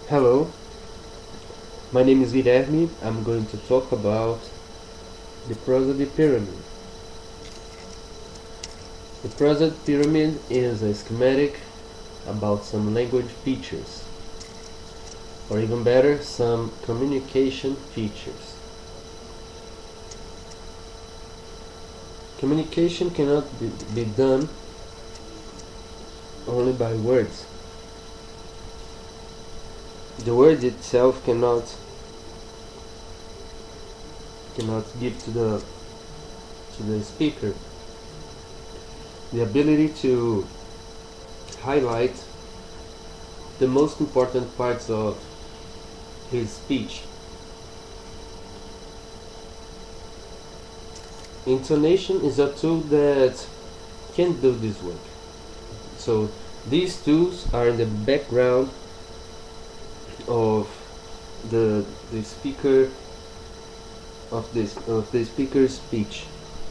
Hello, my name is Guilherme. I'm going to talk about the prosody pyramid. The prosody pyramid is a schematic about some language features, or even better, some communication features. Communication cannot be done only by words. The word itself cannot give to the speaker the ability to highlight the most important parts of his speech. Intonation is a tool that can do this work. So these tools are in the background of the speaker of the speaker's speech.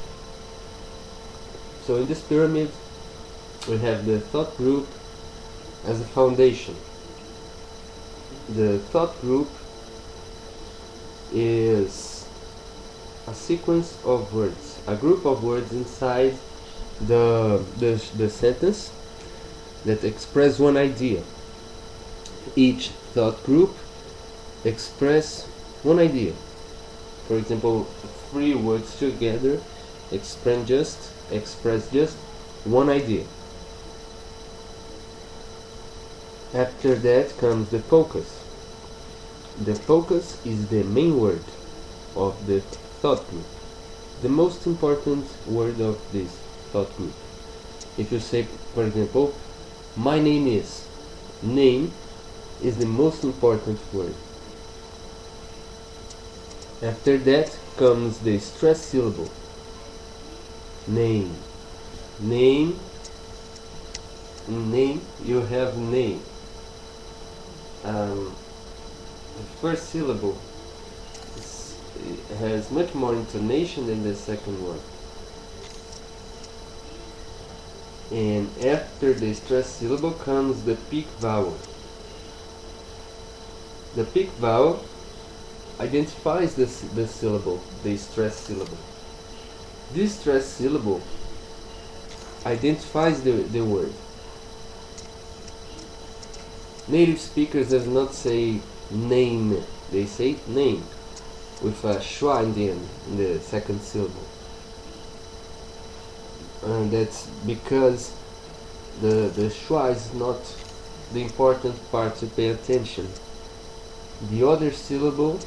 So in this pyramid we have the thought group as a foundation. The thought group is a sequence of words, a group of words inside the sentence that express one idea. Each thought group express one idea. For example, three words together express just one idea. After that comes the focus. The focus is the main word of the thought group, the most important word of this thought group. If you say, for example, my name is, name is the most important word. After that comes the stress syllable. Name. Name. In name you have name. The first syllable has much more intonation than the second one. And after the stress syllable comes the peak vowel. The peak vowel identifies the syllable, the stress syllable. This stress syllable identifies the word. Native speakers does not say name, they say name with a schwa in the end, in the second syllable. And that's because the schwa is not the important part to pay attention. The other syllable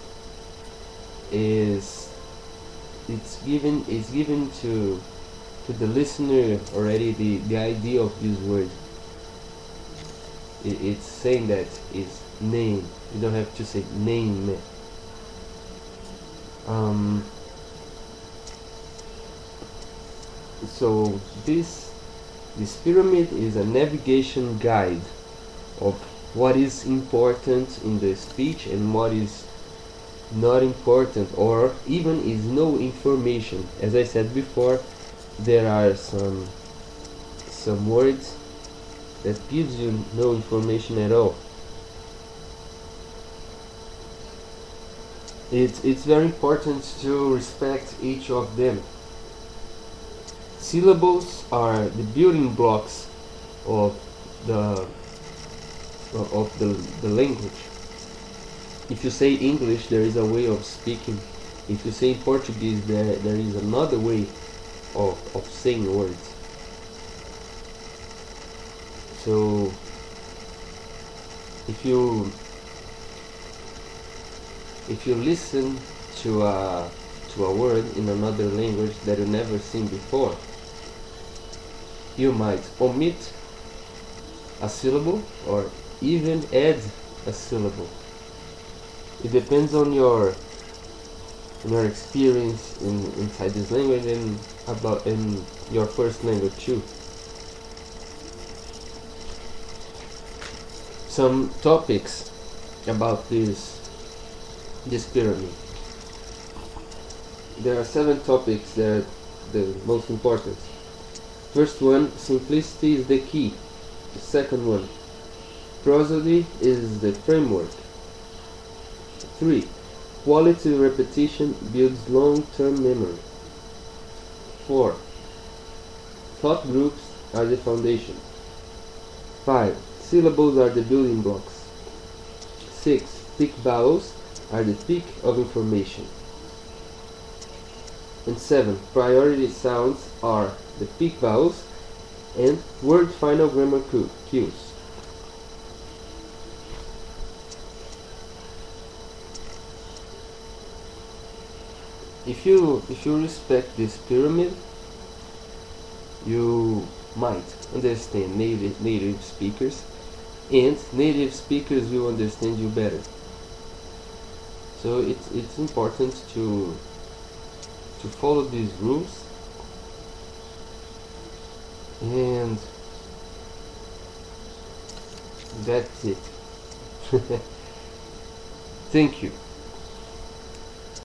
is given to the listener already the idea of this word. It's saying that is name. You don't have to say name. So this pyramid is a navigation guide of what is important in the speech and what is not important, or even is no information. As I said before, there are some words that gives you no information at all. It's very important to respect each of them. Syllables are the building blocks of the language. If you say English, there is a way of speaking. If you say Portuguese, there is another way of saying words. So if you listen to a word in another language that you've never seen before, you might omit a syllable or even add a syllable. It depends on your experience inside this language and in your first language too. Some topics about this pyramid. There are 7 topics that are the most important. First one, simplicity is the key. The second one, Prosody is the framework. 3. Quality repetition builds long-term memory. 4. Thought groups are the foundation. 5. Syllables are the building blocks. 6. Peak vowels are the peak of information. And 7. Priority sounds are the peak vowels and word final grammar cues. If you respect this pyramid, you might understand native speakers, and native speakers will understand you better. So it's important to follow these rules, and that's it. Thank you.